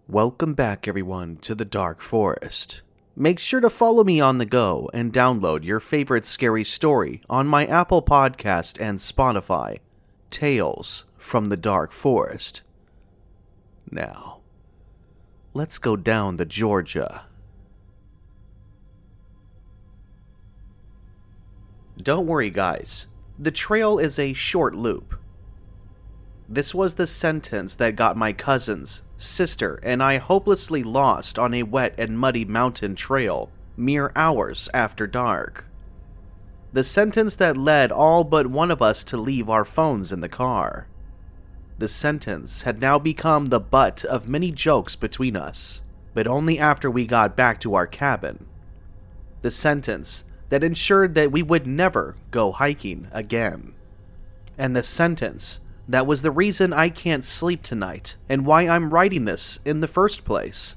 Welcome back, everyone, to the Dark Forest. Make sure to follow me on the go and download your favorite scary story on my Apple Podcast and Spotify, Tales from the Dark Forest. Now, let's go down to Georgia. Don't worry, guys. The trail is a short loop. This was the sentence that got my cousins, sister, and I hopelessly lost on a wet and muddy mountain trail mere hours after dark. The sentence that led all but one of us to leave our phones in the car. The sentence had now become the butt of many jokes between us, but only after we got back to our cabin. The sentence that ensured that we would never go hiking again. And the sentence that was the reason I can't sleep tonight and why I'm writing this in the first place.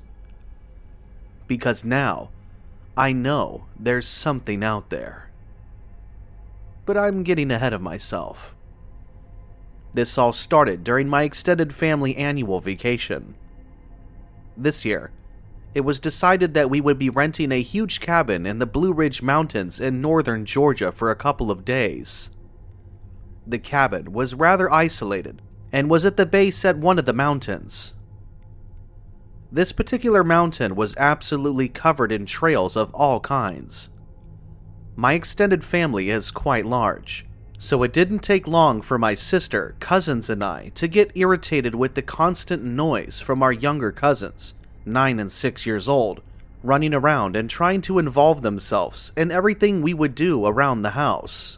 Because now, I know there's something out there. But I'm getting ahead of myself. This all started during my extended family annual vacation. This year, it was decided that we would be renting a huge cabin in the Blue Ridge Mountains in northern Georgia for a couple of days. The cabin was rather isolated and was at the base at one of the mountains. This particular mountain was absolutely covered in trails of all kinds. My extended family is quite large, so it didn't take long for my sister, cousins, and I to get irritated with the constant noise from our younger cousins, 9 and 6 years old, running around and trying to involve themselves in everything we would do around the house.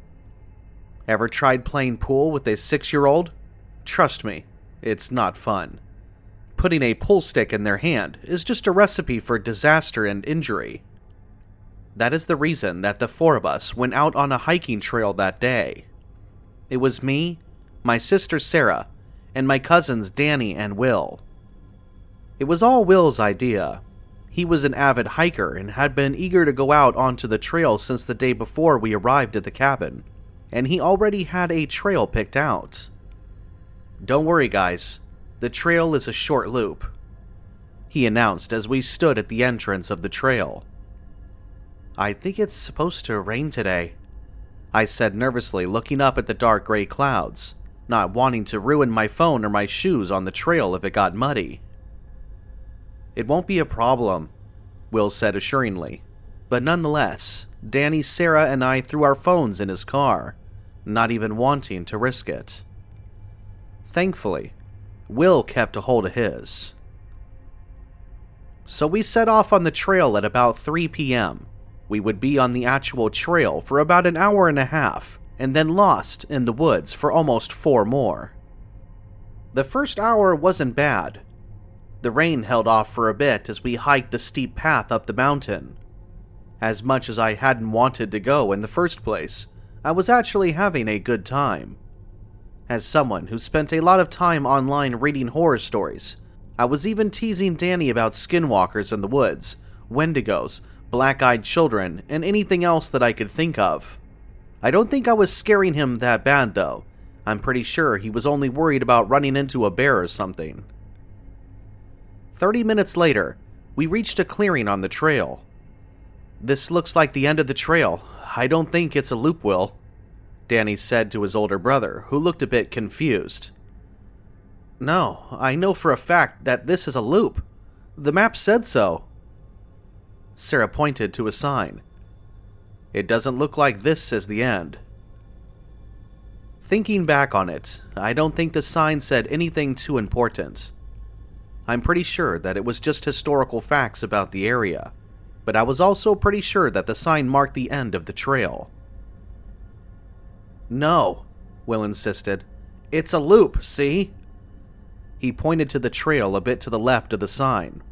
Ever tried playing pool with a 6-year-old? Trust me, it's not fun. Putting a pool stick in their hand is just a recipe for disaster and injury. That is the reason that the 4 of us went out on a hiking trail that day. It was me, my sister Sarah, and my cousins Danny and Will. It was all Will's idea. He was an avid hiker and had been eager to go out onto the trail since the day before we arrived at the cabin, and he already had a trail picked out. Don't worry, guys. The trail is a short loop, he announced as we stood at the entrance of the trail. I think it's supposed to rain today, I said nervously, looking up at the dark gray clouds, not wanting to ruin my phone or my shoes on the trail if it got muddy. It won't be a problem, Will said assuringly, but nonetheless, Danny, Sarah, and I threw our phones in his car, not even wanting to risk it. Thankfully, Will kept a hold of his. So we set off on the trail at about 3 p.m. We would be on the actual trail for about an hour and a half, and then lost in the woods for almost 4 more. The first hour wasn't bad. The rain held off for a bit as we hiked the steep path up the mountain. As much as I hadn't wanted to go in the first place, I was actually having a good time. As someone who spent a lot of time online reading horror stories, I was even teasing Danny about skinwalkers in the woods, wendigos, black-eyed children, and anything else that I could think of. I don't think I was scaring him that bad, though. I'm pretty sure he was only worried about running into a bear or something. 30 minutes later, we reached a clearing on the trail. This looks like the end of the trail. I don't think it's a loop, Will, Danny said to his older brother, who looked a bit confused. No, I know for a fact that this is a loop. The map said so. Sarah pointed to a sign. It doesn't look like this is the end. Thinking back on it, I don't think the sign said anything too important. I'm pretty sure that it was just historical facts about the area, but I was also pretty sure that the sign marked the end of the trail. No, Will insisted. It's a loop, see? He pointed to the trail a bit to the left of the sign.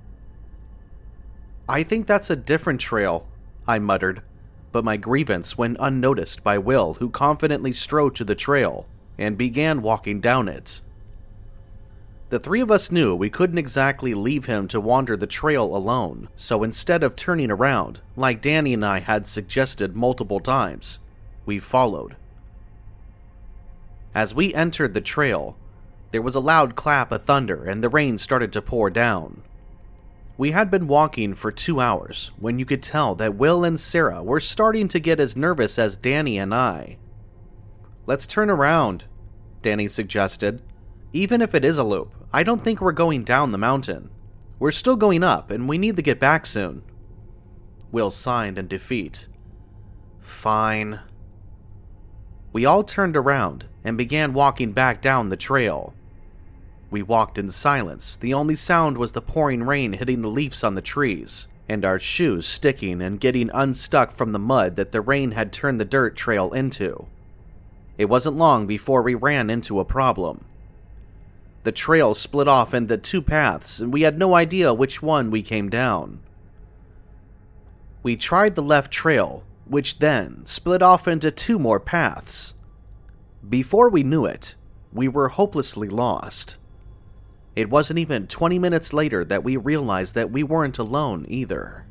I think that's a different trail, I muttered, but my grievance went unnoticed by Will, who confidently strode to the trail and began walking down it. The 3 of us knew we couldn't exactly leave him to wander the trail alone, so instead of turning around, like Danny and I had suggested multiple times, we followed. As we entered the trail, There was a loud clap of thunder, and the rain started to pour down. We had been walking for 2 hours when you could tell that Will and Sarah were starting to get as nervous as Danny and I. "Let's turn around," Danny suggested. "Even if it is a loop, I don't think we're going down the mountain. We're still going up, and we need to get back soon." Will sighed in defeat. "Fine." We all turned around and began walking back down the trail. We walked in silence. The only sound was the pouring rain hitting the leaves on the trees, and our shoes sticking and getting unstuck from the mud that the rain had turned the dirt trail into. It wasn't long before we ran into a problem. The trail split off into 2 paths, and we had no idea which one we came down. We tried the left trail, which then split off into 2 more paths. Before we knew it, we were hopelessly lost. It wasn't even 20 minutes later that we realized that we weren't alone either.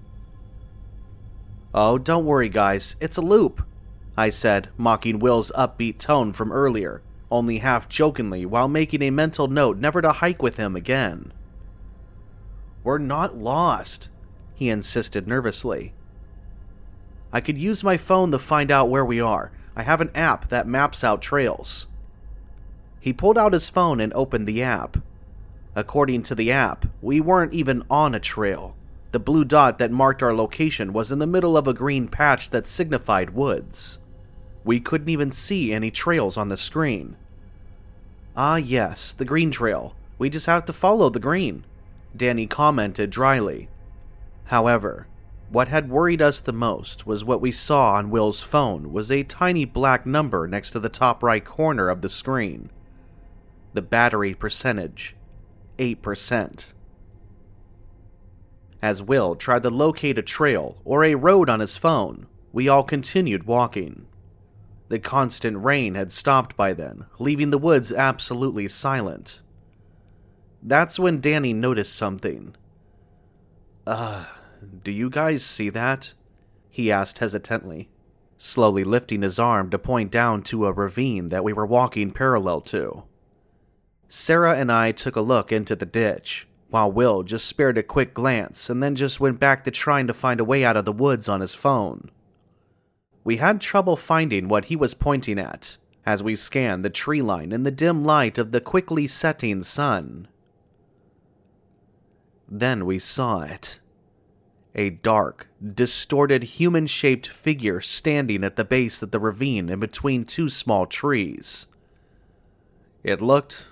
"Oh, don't worry guys, it's a loop," I said, mocking Will's upbeat tone from earlier, only half jokingly while making a mental note never to hike with him again. "We're not lost," he insisted nervously. "I could use my phone to find out where we are. I have an app that maps out trails." He pulled out his phone and opened the app. According to the app, we weren't even on a trail. The blue dot that marked our location was in the middle of a green patch that signified woods. We couldn't even see any trails on the screen. "Ah yes, the green trail. We just have to follow the green," Danny commented dryly. However, what had worried us the most was what we saw on Will's phone was a tiny black number next to the top right corner of the screen. The battery percentage, 8%. As Will tried to locate a trail or a road on his phone, we all continued walking. The constant rain had stopped by then, leaving the woods absolutely silent. That's when Danny noticed something. Do you guys see that?" he asked hesitantly, slowly lifting his arm to point down to a ravine that we were walking parallel to. Sarah and I took a look into the ditch, while Will just spared a quick glance and then just went back to trying to find a way out of the woods on his phone. We had trouble finding what he was pointing at as we scanned the tree line in the dim light of the quickly setting sun. Then we saw it. A dark, distorted human-shaped figure standing at the base of the ravine in between 2 small trees. It looked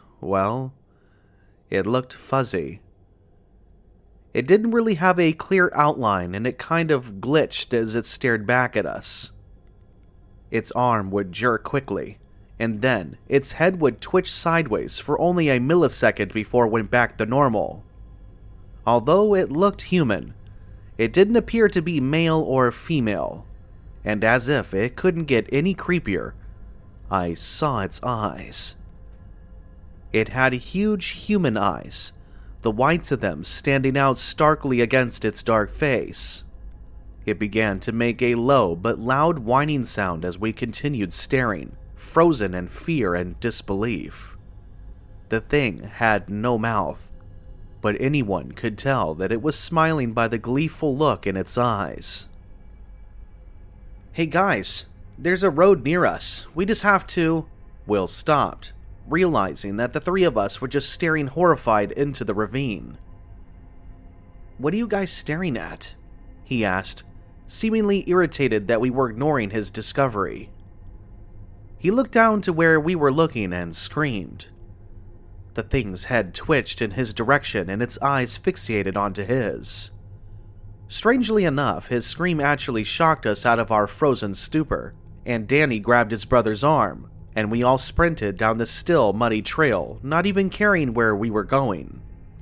fuzzy. It didn't really have a clear outline, and it kind of glitched as it stared back at us. Its arm would jerk quickly, and then its head would twitch sideways for only a millisecond before it went back to normal. Although it looked human, it didn't appear to be male or female, and as if it couldn't get any creepier, I saw its eyes. It had huge human eyes, the whites of them standing out starkly against its dark face. It began to make a low but loud whining sound as we continued staring, frozen in fear and disbelief. The thing had no mouth, but anyone could tell that it was smiling by the gleeful look in its eyes. "Hey guys, there's a road near us. We just have to..." Will stopped, realizing that the 3 of us were just staring horrified into the ravine. "What are you guys staring at?" he asked, seemingly irritated that we were ignoring his discovery. He looked down to where we were looking and screamed. The thing's head twitched in his direction and its eyes fixated onto his. Strangely enough, his scream actually shocked us out of our frozen stupor, and Danny grabbed his brother's arm, and we all sprinted down the still, muddy trail, not even caring where we were going.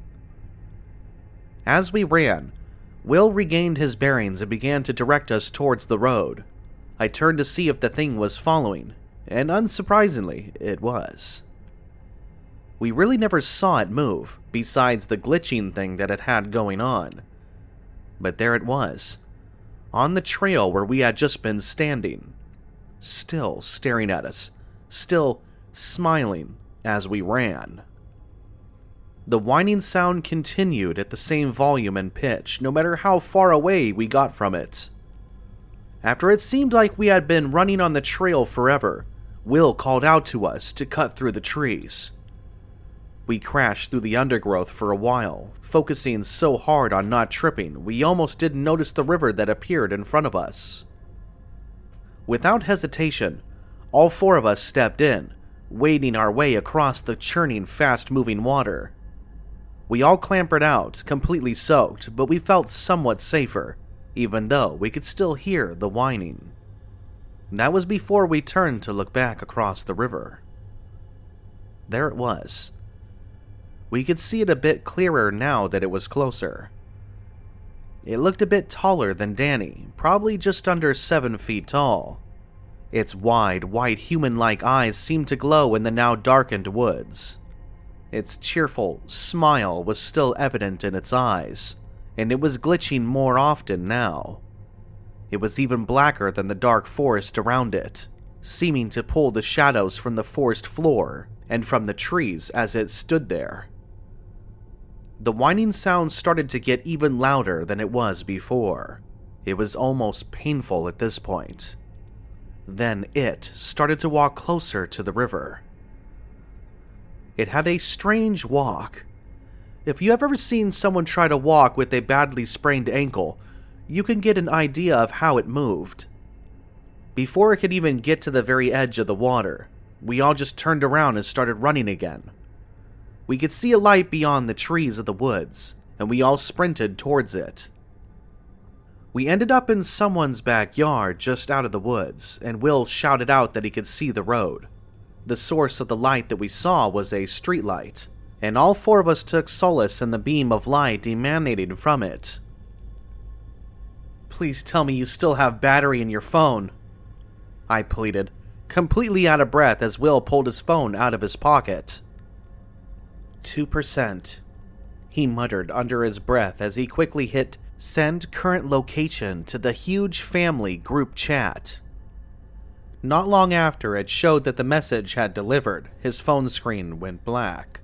As we ran, Will regained his bearings and began to direct us towards the road. I turned to see if the thing was following, and unsurprisingly, it was. We really never saw it move, besides the glitching thing that it had going on. But there it was, on the trail where we had just been standing, still staring at us, still smiling, as we ran. The whining sound continued at the same volume and pitch, no matter how far away we got from it. After it seemed like we had been running on the trail forever, Will called out to us to cut through the trees. We crashed through the undergrowth for a while, focusing so hard on not tripping we almost didn't notice the river that appeared in front of us. Without hesitation, all four of us stepped in, wading our way across the churning, fast-moving water. We all clambered out, completely soaked, but we felt somewhat safer, even though we could still hear the whining. That was before we turned to look back across the river. There it was. We could see it a bit clearer now that it was closer. It looked a bit taller than Danny, probably just under 7 feet tall. Its wide, white human-like eyes seemed to glow in the now darkened woods. Its cheerful smile was still evident in its eyes, and it was glitching more often now. It was even blacker than the dark forest around it, seeming to pull the shadows from the forest floor and from the trees as it stood there. The whining sound started to get even louder than it was before. It was almost painful at this point. Then it started to walk closer to the river. It had a strange walk. If you have ever seen someone try to walk with a badly sprained ankle, you can get an idea of how it moved. Before it could even get to the very edge of the water, we all just turned around and started running again. We could see a light beyond the trees of the woods, and we all sprinted towards it. We ended up in someone's backyard just out of the woods, and Will shouted out that he could see the road. The source of the light that we saw was a streetlight, and all four of us took solace in the beam of light emanating from it. "Please tell me you still have battery in your phone," I pleaded, completely out of breath as Will pulled his phone out of his pocket. 2%, he muttered under his breath as he quickly hit send current location to the huge family group chat. Not long after it showed that the message had delivered, his phone screen went black.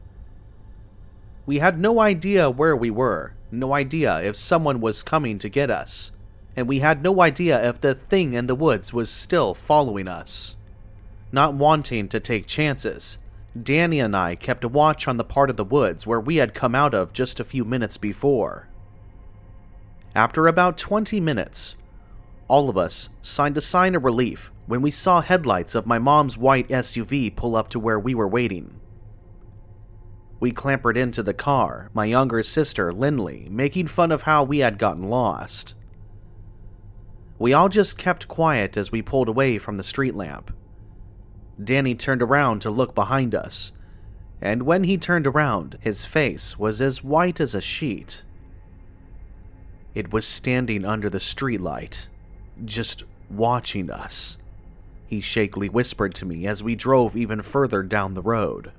We had no idea where we were, no idea if someone was coming to get us, and we had no idea if the thing in the woods was still following us. Not wanting to take chances, Danny and I kept a watch on the part of the woods where we had come out of just a few minutes before. After about 20 minutes, all of us signed a sign of relief when we saw headlights of my mom's white SUV pull up to where we were waiting. We clambered into the car, my younger sister, Lindley, making fun of how we had gotten lost. We all just kept quiet as we pulled away from the street lamp. Danny turned around to look behind us, and when he turned around, his face was as white as a sheet. It was standing under the streetlight, just watching us, he shakily whispered to me as we drove even further down the road.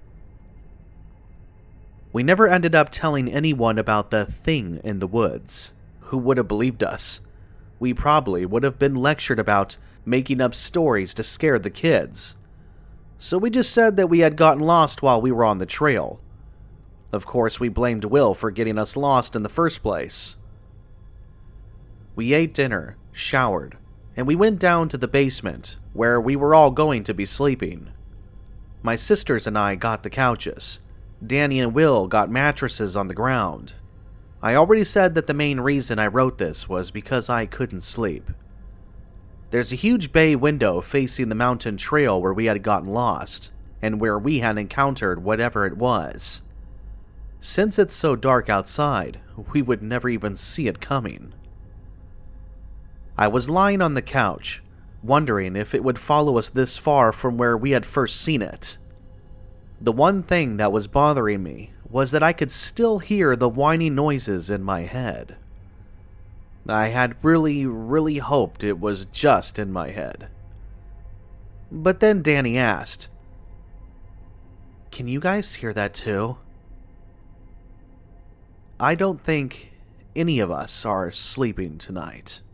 We never ended up telling anyone about the thing in the woods. Who would have believed us? We probably would have been lectured about making up stories to scare the kids. So we just said that we had gotten lost while we were on the trail. Of course, we blamed Will for getting us lost in the first place. We ate dinner, showered, and we went down to the basement, where we were all going to be sleeping. My sisters and I got the couches. Danny and Will got mattresses on the ground. I already said that the main reason I wrote this was because I couldn't sleep. There's a huge bay window facing the mountain trail where we had gotten lost, and where we had encountered whatever it was. Since it's so dark outside, we would never even see it coming. I was lying on the couch, wondering if it would follow us this far from where we had first seen it. The one thing that was bothering me was that I could still hear the whining noises in my head. I had really hoped it was just in my head. But then Danny asked, "Can you guys hear that too?" I don't think any of us are sleeping tonight.